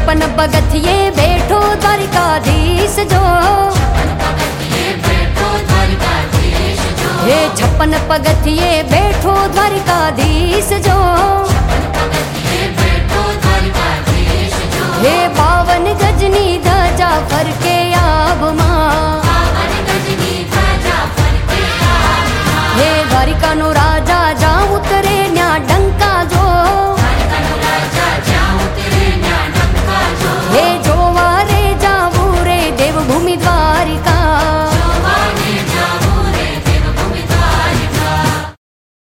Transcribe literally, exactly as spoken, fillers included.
छप्पन पगथिये बैठो द्वारिकाधीश जो, हे छप्पन पगथिये बैठो द्वारिकाधीश जो, हे बावन गजनी ध्वजा फरके आब मां,